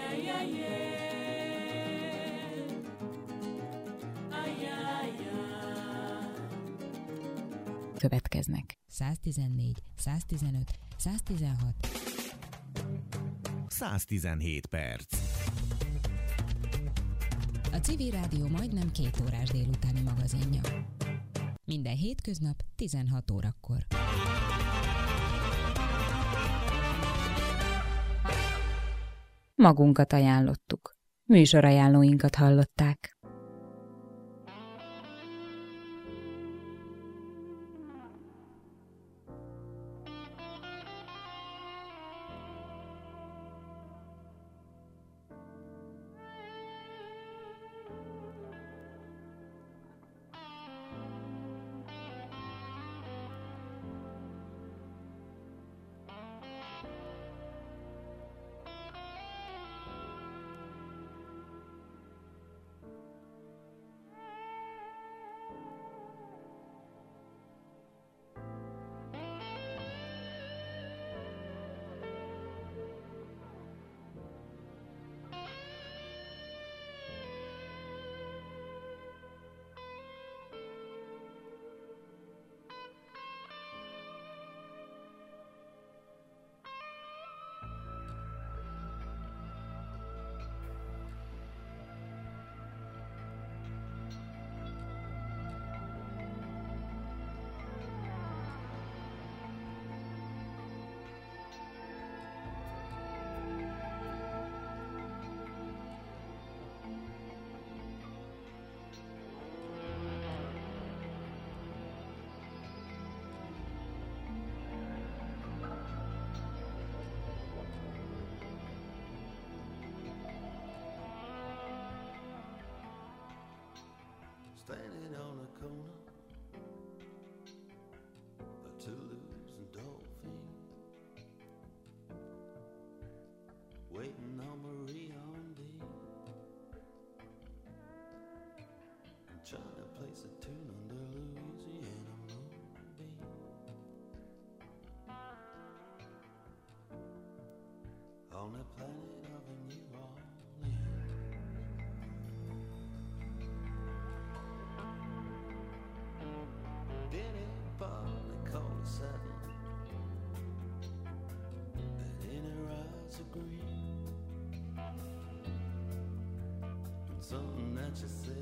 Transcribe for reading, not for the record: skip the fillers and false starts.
Következnek 114, 115, 116, 117 perc. A Civil Rádió majdnem 2 órás délutáni magazinja. Minden hétköznap 16 órakor. Magunkat ajánlottuk. Műsorajánlóinkat hallották. Standing on a corner, a Toulouse and Dolphin, waiting on Marie on D. I'm trying to place a tune under Louisiana moonbeam. On the planet of a New Orleans. Denny Ball, they call it 7. But in her eyes are green. And something that you said